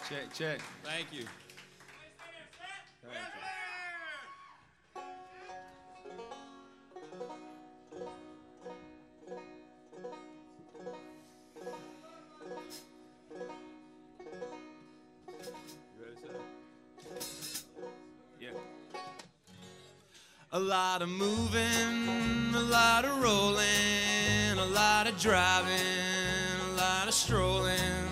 Check, check. Thank you. Thank you. You ready, sir? Yeah. A lot of moving, a lot of rolling, a lot of driving, a lot of strolling.